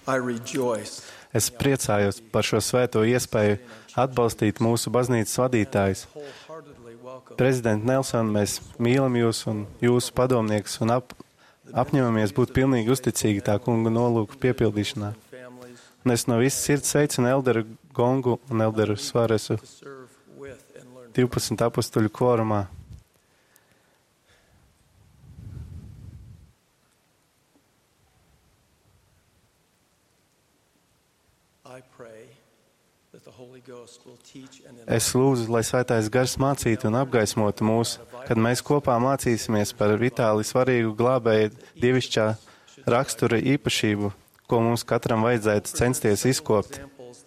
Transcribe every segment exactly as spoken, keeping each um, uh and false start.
I rejoice. Es priecājos par šo svēto iespēju atbalstīt mūsu baznīcas vadītājus. Prezident Nelson, mēs mīlam jūs un jūsu padomniekus un ap, apņemamies būt pilnīgi uzticīgi tā kunga nolūku piepildīšanā. Un es no visas sirds sveicinu Elderu Gongu un Elderu Svaresu divpadsmit apustuļu kvorumā. Es lūdzu, lai Svētais Gars mācītu un apgaismotu mūs, kad mēs kopā mācīsimies par vitāli svarīgu glābēju dievišķā rakstura īpašību, ko mums katram vajadzētu censties izkopt.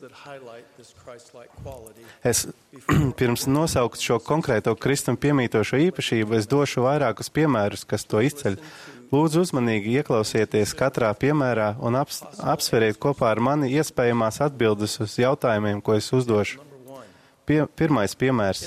Es pirms nosaukt šo konkrēto Kristum piemītošo īpašību, es došu vairākus piemērus, kas to izceļ. Lūdzu uzmanīgi ieklausieties katrā piemērā un aps, apsveriet kopā ar mani iespējamās atbildes uz jautājumiem, ko es uzdošu. Pie, pirmais piemērs.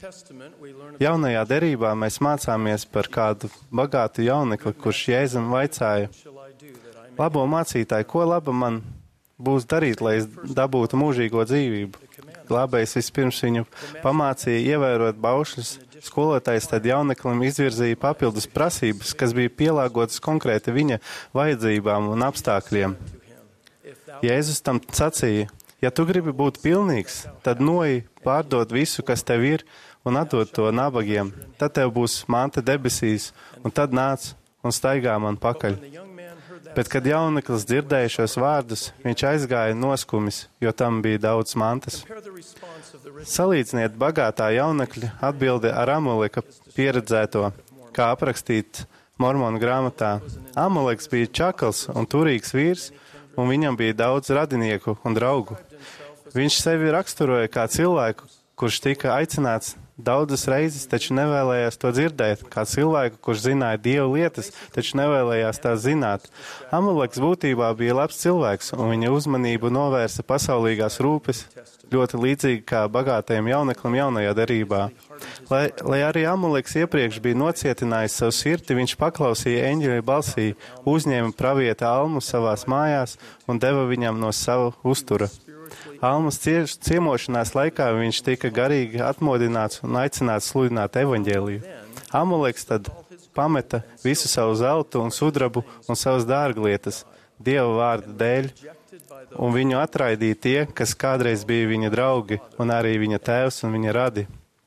Jaunajā derībā mēs mācāmies par kādu bagātu jaunekli, kurš Jēzum vaicāja: Labo mācītāji, ko laba man būs darīt, lai es dabūtu mūžīgo dzīvību? Glābējs vispirms viņu pamācīja ievērot baušļus. Skolotājs tad jauneklim izvirzīja papildus prasības, kas bija pielāgotas konkrēti viņa vajadzībām un apstākļiem. Jēzus tam sacīja: Ja tu gribi būt pilnīgs, tad noej, pārdod visu, kas tev ir, un atdod to nabagiem. Tad tev būs manta debesīs, un tad nāc un staigā man pakaļ. Bet, kad jauneklis dzirdēja šos vārdus, viņš aizgāja noskumis, jo tam bija daudz mantas. Salīdziniet bagātā jaunekļa atbildi ar Amuleka pieredzēto, kā aprakstīt Mormonu grāmatā. Amuleks bija čakls un turīgs vīrs, un viņam bija daudz radinieku un draugu. Viņš sevi raksturoja kā cilvēku, kurš tika aicināts daudzas reizes, taču nevēlējās to dzirdēt, kā cilvēku, kurš zināja Dievu lietas, taču nevēlējās tās zināt. Amuleks būtībā bija labs cilvēks, un viņa uzmanību novērsa pasaulīgās rūpes, ļoti līdzīgi kā bagātajam jauneklim jaunajā derībā. Lai, lai arī Amuleks iepriekš bija nocietinājis savu sirdi, viņš paklausīja eņģeļa balsī, uzņēma pravieta almu savās mājās un deva viņam no sava uztura. Almas ciemošanās laikā viņš tika garīgi atmodināts un aicināts sludināt evaņģēliju. Amuleks tad pameta visu savu zeltu un sudrabu un savas dārglietas Dieva vārda dēļ, un viņu atraidīja tie, kas kādreiz bija viņa draugi, un arī viņa tēvs un viņa radi.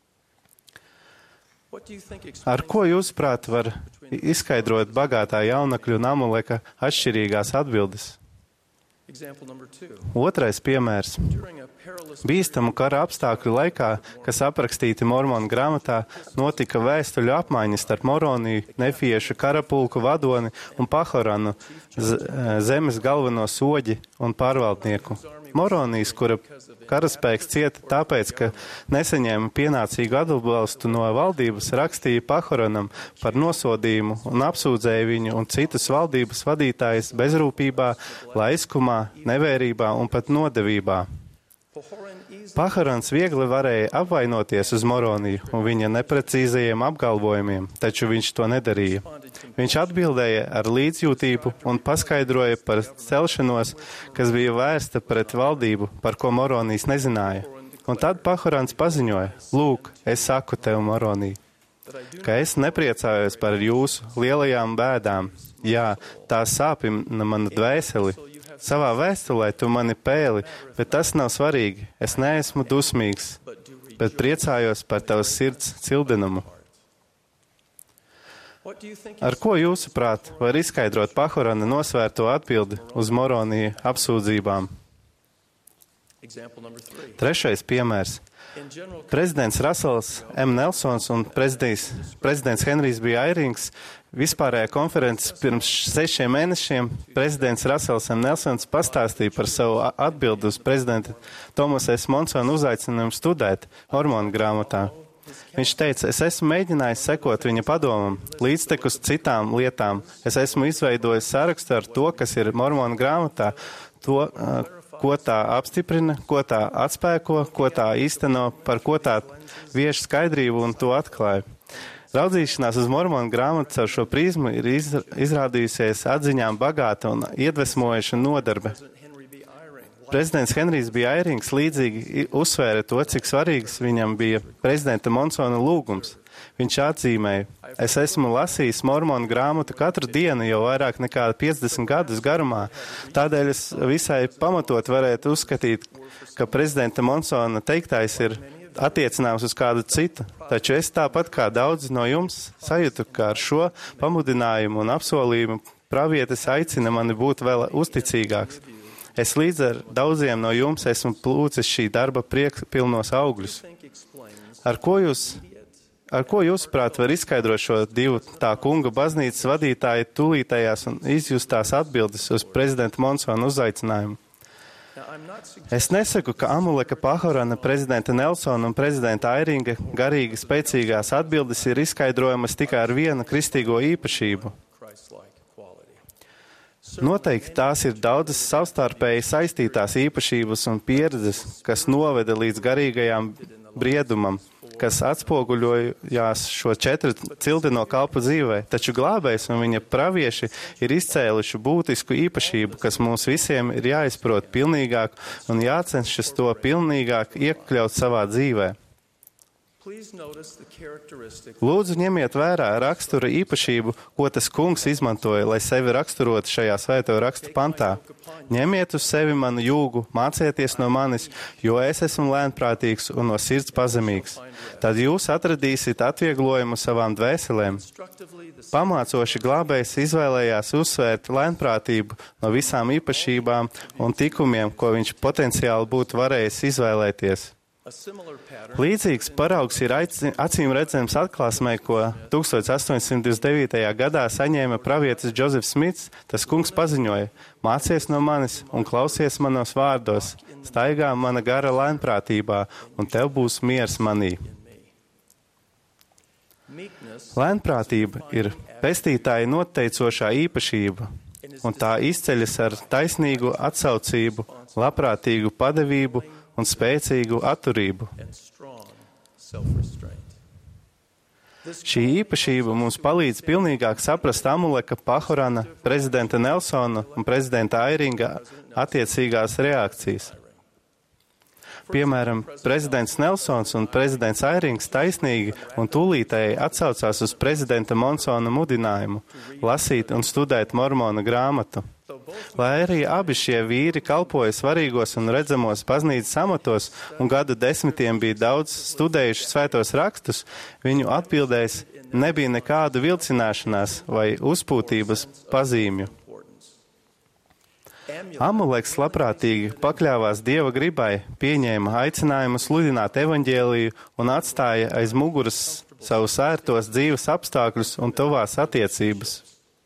Ar ko jūsuprāt var izskaidrot bagātā jaunekļa un Amuleka atšķirīgās atbildes? Otrais piemērs. Bīstamu kara apstākļu laikā, kas aprakstīti Mormonu grāmatā, notika vēstuļu apmaiņas starp Moroniju, Nefiešu karapulku vadoni un Pahoranu, zemes galveno soģi un pārvaldnieku. Moronijas, kura karaspēks cieta tāpēc, ka nesaņēma pienācīgu atbalstu no valdības, rakstīja Pahoranam par nosodījumu un apsūdzēja viņu un citus valdības vadītājus bezrūpībā, laiskumā, nevērībā un pat nodevībā. Pahorans viegli varēja apvainoties uz Moroniju un viņa neprecīzajiem apgalvojumiem, taču viņš to nedarīja. Viņš atbildēja ar līdzjūtību un paskaidroja par celšanos, kas bija vērsta pret valdību, par ko Moronijs nezināja. Un tad Pahorans paziņoja: Lūk, es saku tev, Moronija, ka es nepriecājos par jūsu lielajām bēdām. Jā, tā sāpina manu dvēseli. Savā vēstulē tu mani pēli, bet tas nav svarīgi. Es neesmu dusmīgs, bet priecājos par tavas sirds cildenumu. Ar ko jūsuprāt var izskaidrot Pahorana nosvērto atbildi uz Moroniju apsūdzībām? Trešais piemērs. Prezidents Rasels M. Nelsons un prezidents, prezidents Henrijs B. Airings vispārējā konferences pirms sešiem mēnešiem prezidents Rasels M. Nelsons pastāstīja par savu atbildi uz prezidenta Tomasa S. Monsona uzaicinājumu studēt Mormonu grāmatā. Viņš teica: es esmu mēģinājis sekot viņa padomam, līdztekus citām lietām. Es esmu izveidojis sarakstu ar to, kas ir Mormonu grāmatā, to, ko tā apstiprina, ko tā atspēko, ko tā īsteno, par ko tā vieš skaidrību un to atklāja. Raudzīšanās uz Mormonu grāmatu caur šo prizmu ir izrādījusies atziņām bagāta un iedvesmojoša nodarbe. Prezidents Henrijs B. Airings līdzīgi uzsvēra to, cik svarīgs viņam bija prezidenta Monsona lūgums. Viņš atzīmēja, es esmu lasījis Mormonu grāmatu katru dienu jau vairāk nekā piecdesmit gadus garumā, tādēļ es visai pamatot varētu uzskatīt, ka prezidenta Monsona teiktais ir attiecināms uz kādu citu, taču es tāpat kā daudzi no jums sajūtu, ka ar šo pamudinājumu un apsolījumu pravietis aicina mani būt vēl uzticīgāks. Es līdz ar daudziem no jums esmu plūcis šī darba priekspilnos augļus. Ar ko jūs, ar ko jūs, prāt, var izskaidrot šo divu tā kunga baznīcas vadītāju tūlītējās un izjustās atbildes uz prezidenta Monsona uzaicinājumu? Es nesaku, ka Amuleka Pahorana, prezidenta Nelsona un prezidenta Airinga garīgi spēcīgās atbildes ir izskaidrojamas tikai ar vienu kristīgo īpašību. Noteikti tās ir daudzas savstarpēji saistītās īpašības un pieredzes, kas noveda līdz garīgajām briedumam, kas atspoguļojās šo četru cildeno kalpu dzīvē, taču glābējs un viņa pravieši ir izcēluši būtisku īpašību, kas mums visiem ir jāizprot pilnīgāk un jācenšas to pilnīgāk iekļaut savā dzīvē. Lūdzu, ņemiet vērā rakstura īpašību, ko tas kungs izmantoja, lai sevi raksturotu šajā svēto rakstu pantā. Ņemiet uz sevi manu jūgu, mācieties no manis, jo es esmu lēnprātīgs un no sirds pazemīgs. Tad jūs atradīsiet atvieglojumu savām dvēselēm. Pamācoši glābējs izvēlējās uzsvērt lēnprātību no visām īpašībām un tikumiem, ko viņš potenciāli būtu varējis izvēlēties. Līdzīgs paraugs ir acīm redzams atklāsmē, ko tūkstoš astoņsimt divdesmit devītajā gadā saņēma pravietis Džozefs Smits. Tas kungs paziņoja, mācies no manis un klausies manos vārdos, staigā mana gara lēnprātībā, un tev būs miers manī. Lēnprātība ir pestītāja noteicošā īpašība, un tā izceļas ar taisnīgu atsaucību, labprātīgu padevību un spēcīgu atturību. Šī īpašība mums palīdz pilnīgāk saprast Amuleka Pahorana, prezidenta Nelsona un prezidenta Airinga attiecīgās reakcijas. Piemēram, prezidents Nelsons un prezidents Airings taisnīgi un tūlītēji atsaucās uz prezidenta Monsona mudinājumu lasīt un studēt Mormona grāmatu. Lai arī abi šie vīri kalpoja svarīgos un redzamos baznīcas amatos un gadu desmitiem bija daudz studējuši svētos rakstus, viņu atbildēs nebija nekādu vilcināšanās vai uzpūtības pazīmju. Amuleks labprātīgi pakļāvās Dieva gribai, pieņēma aicinājumu sludināt evaņģēliju un atstāja aiz muguras savus ērtos dzīves apstākļus un tuvās attiecības.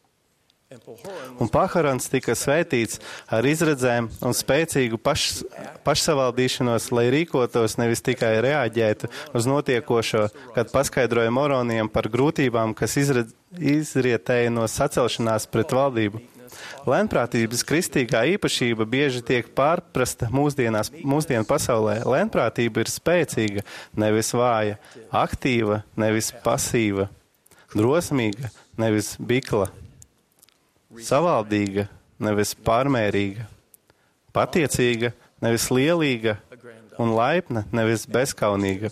Un Pahorans tika svētīts ar izredzēm un spēcīgu paš, pašsavaldīšanos, lai rīkotos nevis tikai reaģētu uz notiekošo, kad paskaidroja moroniem par grūtībām, kas izredz, izrietēja no sacelšanās pret valdību. Lēnprātības kristīgā īpašība bieži tiek pārprasta mūsdienās, mūsdienu pasaulē. Lēnprātība ir spēcīga, nevis vāja, aktīva, nevis pasīva, drosmīga, nevis bikla, savaldīga, nevis pārmērīga, patiecīga, nevis lielīga un laipna, nevis bezkaunīga.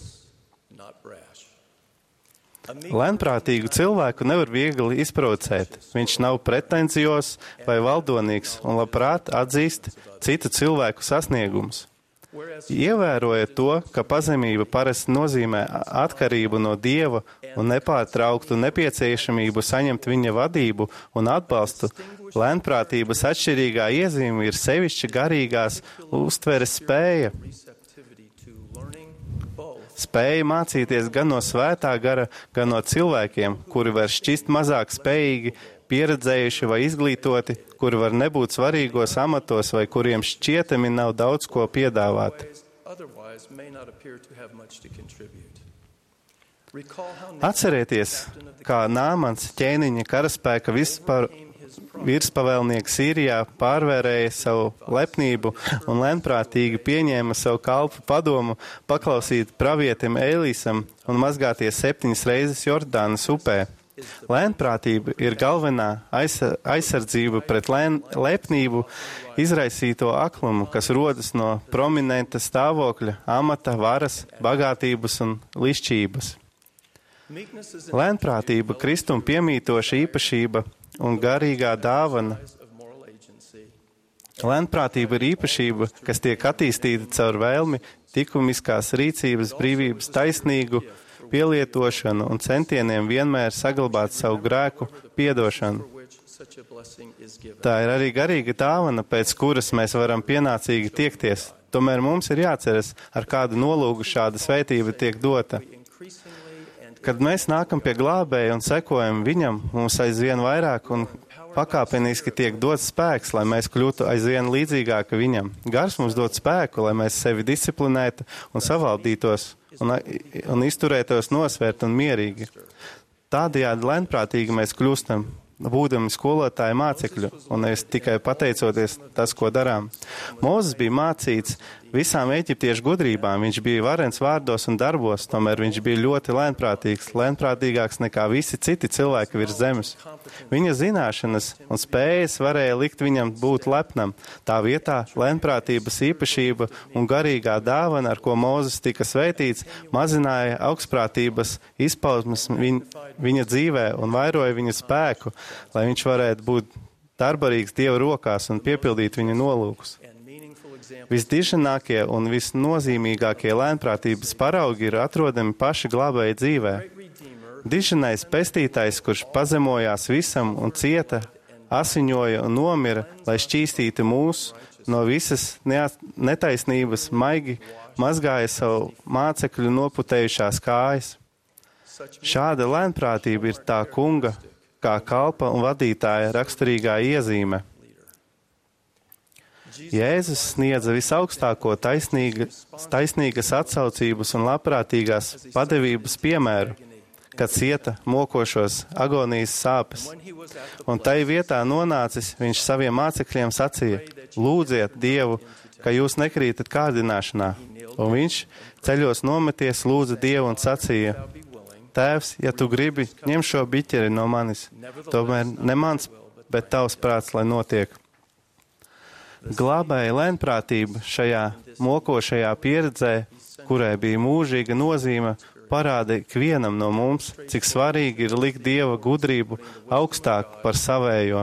Lēnprātīgu cilvēku nevar viegli izprovocēt. Viņš nav pretencijos vai valdonīgs un labprāt atzīst citu cilvēku sasniegumus. Ievērojot to, ka pazemība parasti nozīmē atkarību no Dieva un nepārtrauktu nepieciešamību saņemt viņa vadību un atbalstu, lēnprātības atšķirīgā iezīme ir sevišķi garīgās uztveres spēja. Spēja mācīties gan no svētā gara, gan no cilvēkiem, kuri var šķist mazāk spējīgi, pieredzējuši vai izglītoti, kuri var nebūt svarīgos amatos vai kuriem šķietami nav daudz ko piedāvāt. Atcerieties, kā Nāmans ķēniņa karaspēka vispār virspavēlnieks Sīrijā pārvērēja savu lepnību un lēnprātīgi pieņēma savu kalpu padomu paklausīt pravietim Ēlīsam un mazgāties septiņas reizes Jordānas upē. Lēnprātība ir galvenā aizsardzība pret lēn, lepnību izraisīto aklumu, kas rodas no prominenta stāvokļa, amata, varas, bagātības un lišķības. Lēnprātība, Kristum piemītoša īpašība un garīgā dāvana. Lēnprātība ir īpašība, kas tiek attīstīta caur vēlmi, likumiskās rīcības, brīvības, taisnīgu pielietošanu un centieniem vienmēr saglabāt savu grēku piedošanu. Tā ir arī garīga dāvana, pēc kuras mēs varam pienācīgi tiekties. Tomēr mums ir jāceras, ar kādu nolūgu šāda svētība tiek dota. Kad mēs nākam pie glābēja un sekojam viņam, mums aizvien vairāk un pakāpeniski tiek dots spēks, lai mēs kļūtu aizvien līdzīgāki viņam. Gars mums dod spēku, lai mēs sevi disciplinētu un savaldītos un, un izturētos nosvērt un mierīgi. Tādējādi lēnprātīgi mēs kļūstam, būdami skolotāji mācekļu, un nevis tikai pateicoties tas, ko darām. Mūzes bija mācīts visām eģiptiešu gudrībām, viņš bija varens vārdos un darbos, tomēr viņš bija ļoti lēnprātīgs, lēnprātīgāks nekā visi citi cilvēki virs zemes. Viņa zināšanas un spējas varēja likt viņam būt lepnam. Tā vietā lēnprātības īpašība un garīgā dāvana, ar ko Mūzes tika svētīts, mazināja augstprātības izpausmes viņ, viņa dzīvē un vairoja viņa spēku, lai viņš varētu būt darbarīgs Dieva rokās un piepildīt viņa nolūkus. Visdiženākie un visnozīmīgākie lēnprātības paraugi ir atrodami paši glābēja dzīvē. Diženais pestītājs, kurš pazemojās visam un cieta, asiņoja un nomira, lai šķīstītu mūs no visas netaisnības, maigi mazgāja savu mācekļu noputējušās kājas. Šāda lēnprātība ir tā kunga, kā kalpa un vadītāja raksturīgā iezīme. Jēzus sniedza visaugstāko taisnīgas, taisnīgas atsaucības un labprātīgās padevības piemēru, kad cieta mokošos agonijas sāpes. Un tai vietā nonācis, viņš saviem mācekļiem sacīja: lūdziet Dievu, ka jūs nekrītat kārdināšanā. Un viņš ceļos nometies lūdza Dievu un sacīja: Tēvs, ja tu gribi, ņem šo biķeri no manis, tomēr ne mans, bet tavs prāts, lai notiek. Glābēja lēnprātība šajā mokošajā pieredzē, kurai bija mūžīga nozīme, parāda ikvienam no mums, cik svarīgi ir likt Dieva gudrību augstāk par savējo.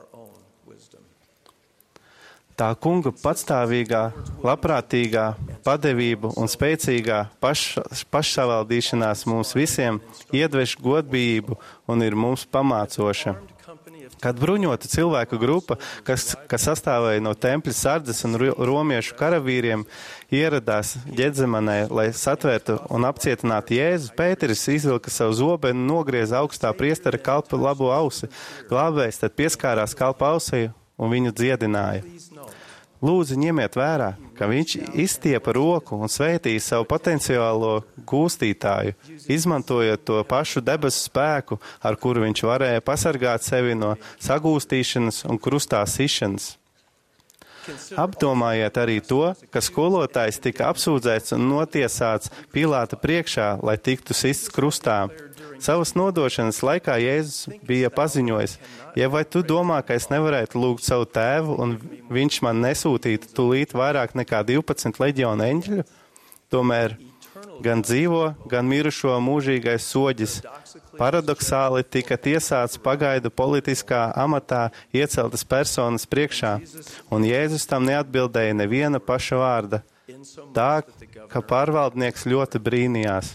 Tā kunga patstāvīgā, labprātīgā padevība un spēcīgā paš, pašsavaldīšanās mums visiem iedvež godbijību un ir mums pamācoša. Kad bruņota cilvēku grupa, kas, kas sastāvēja no tempļa sardzes un romiešu karavīriem, ieradās Ģedzemanē, lai satvērtu un apcietinātu Jēzu, Pēteris izvilka savu zobenu un nogrieza augstā priestera kalpa labo ausi. Glābējs tad pieskārās kalpa ausī un viņu dziedināja. Lūdzu, ņemiet vērā, ka viņš izstiepa roku un svētīja savu potenciālo gūstītāju, izmantojot to pašu debesu spēku, ar kuru viņš varēja pasargāt sevi no sagūstīšanas un krustā sišanas. Apdomājiet arī to, ka skolotājs tika apsūdzēts un notiesāts Pilāta priekšā, lai tiktu sists krustā. Savas nodošanas laikā Jēzus bija paziņojis: ja vai tu domā, ka es nevarētu lūgt savu tēvu un viņš man nesūtītu tūlīt vairāk nekā divpadsmit leģionu eņģeļu? Tomēr gan dzīvo, gan mirušo mūžīgais soģis paradoksāli tika tiesāts pagaidu politiskā amatā ieceltas personas priekšā, un Jēzus tam neatbildēja neviena paša vārda, tā, ka pārvaldnieks ļoti brīnījās.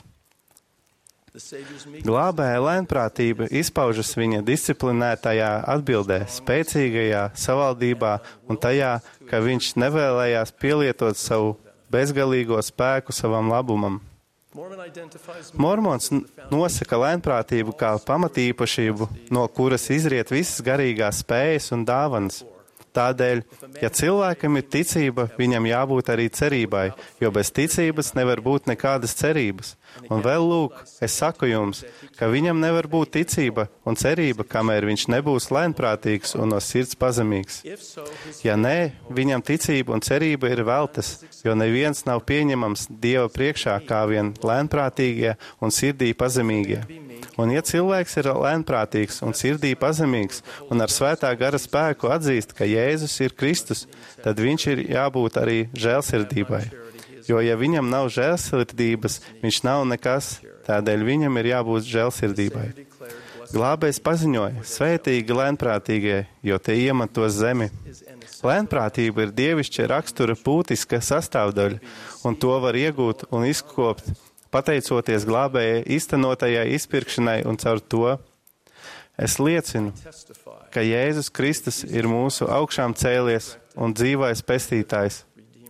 Glābēja lēnprātība izpaužas viņa disciplinētajā atbildē, spēcīgajā savaldībā un tajā, ka viņš nevēlējās pielietot savu bezgalīgo spēku savam labumam. Mormons nosaka lēnprātību kā pamatīpašību, no kuras izriet visas garīgās spējas un dāvanas. Tādēļ, ja cilvēkam ir ticība, viņam jābūt arī cerībai, jo bez ticības nevar būt nekādas cerības. Un vēl lūk, es saku jums, ka viņam nevar būt ticība un cerība, kamēr viņš nebūs lēnprātīgs un no sirds pazemīgs. Ja nē, viņam ticība un cerība ir veltas, jo neviens nav pieņemams Dieva priekšā kā vien lēnprātīgie un sirdī pazemīgie. Un ja cilvēks ir lēnprātīgs un sirdī pazemīgs un ar svētā gara spēku atzīst, ka Jēzus ir Kristus, tad viņš ir jābūt arī žēlsirdībai. Jo, ja viņam nav žēlsirdības, viņš nav nekas, tādēļ viņam ir jābūt žēlsirdībai. Glābējs paziņoja, svētīgi lēnprātīgie, jo tie iemantos zemi. Lēnprātība ir dievišķa rakstura būtiska sastāvdaļa, un to var iegūt un izkopt, pateicoties glābēja īstenotajai izpirkšanai, un caur to es liecinu, ka Jēzus Kristus ir mūsu augšām cēlies un dzīvais pestītājs.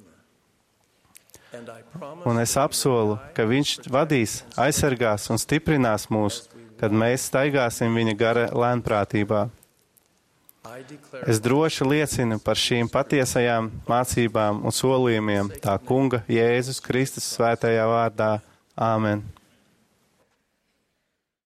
Un es apsolu, ka viņš vadīs, aizsargās un stiprinās mūs, kad mēs staigāsim viņa gara lēnprātībā. Es droši liecinu par šīm patiesajām mācībām un solījumiem tā kunga Jēzus Kristus svētajā vārdā. Āmen.